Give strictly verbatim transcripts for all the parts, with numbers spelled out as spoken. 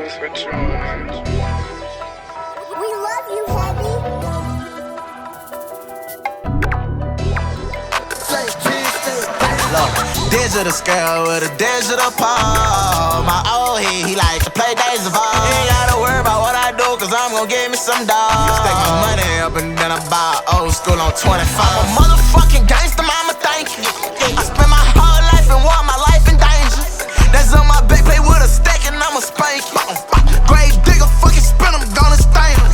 That's what you want. We love you, Heavy. Look, digital scale with a digital pole. My old head, he like to play Days of Old. Ain't gotta worry about what I do, cause I'm gon' give me some dough. Stack my money up and then I buy old school on twenty-five. I'm a motherfucking gangster, mama, thank you. I spend my whole life and want my life in danger. That's on my back, play with a stack and I'ma spank you. Grave digger, fucking spin 'em, gonna stain 'em.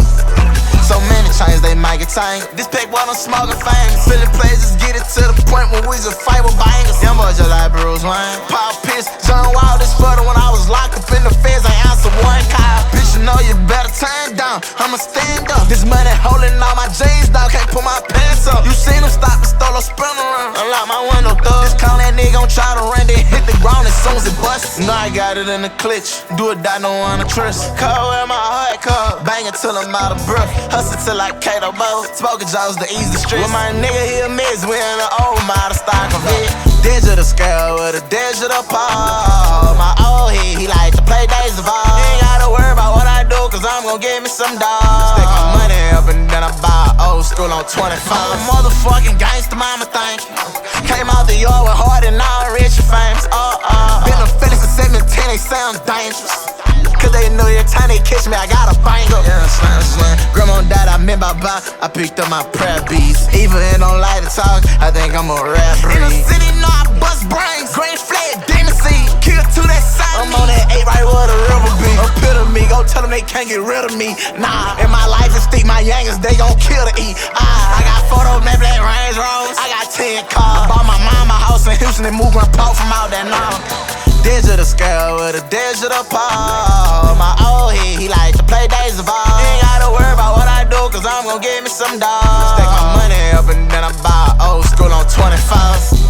So many chains, they might get tangled. This pack while I'm smoking famous. Filling places, get it to the point where we just fight with bangers. Young boys just like Bruce Wayne. Paul Pierce, John Wild, this photo when I was locked up in the feds. I answered one call. Bitch, you know you better turn down. I'ma stand up. This money holding all my jeans down. Can't put my pants up. You seen them stop and stole a spin around. Unlock my window, thug. Just call that nigga, gon' try to run, then hit the ground as soon as it busts. Now I got it in the clutch. Do it, die, no one to trust. Call where my heart call. Bang it till I'm out of breath. Hustle till I Kato Bow. Smoking jaws the ease the streets. With my nigga, he a miss. We in the old model stock of it. Digital scale with a digital pole. My old head, he like to play Days of Old. Ain't gotta worry about what I do, cause I'm gon' give me some dough. Stack my money up and then I buy old school on twenty-five. I'm a motherfucking gangster, mama, thank you. Came out the yard with hard and all rich and famous. Uh, uh. Been a Felix at seventeen, they sound dangerous. Cause they know every time they catch me, I got a banger. Yeah, slam, slam. Grandma died, I remember about. I picked up my prep beats. Even if don't like to talk, I think I'm a rap breed. In the city, know I bust brains. Green flag, demon seed. Kill to that side. I'm on that eight right where the river be. Epitome, go tell them they can't get rid of me. Nah, in my life, it's steep my youngest, they gon' kill to eat. Ah, I got photos, maybe that Range Rover. I got ten cars. I bought my mama house in Houston and moved grandpa from out there now. Digital scale with a digital pole. My old head, he like to play Days of Old. Ain't gotta worry about what I do, cause I'm gon' give me some dough. Stack my money up and then I buy old school on twenty-five.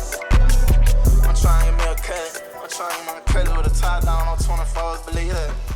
I'm trying my credit with a tie down on twenty-fours, believe that.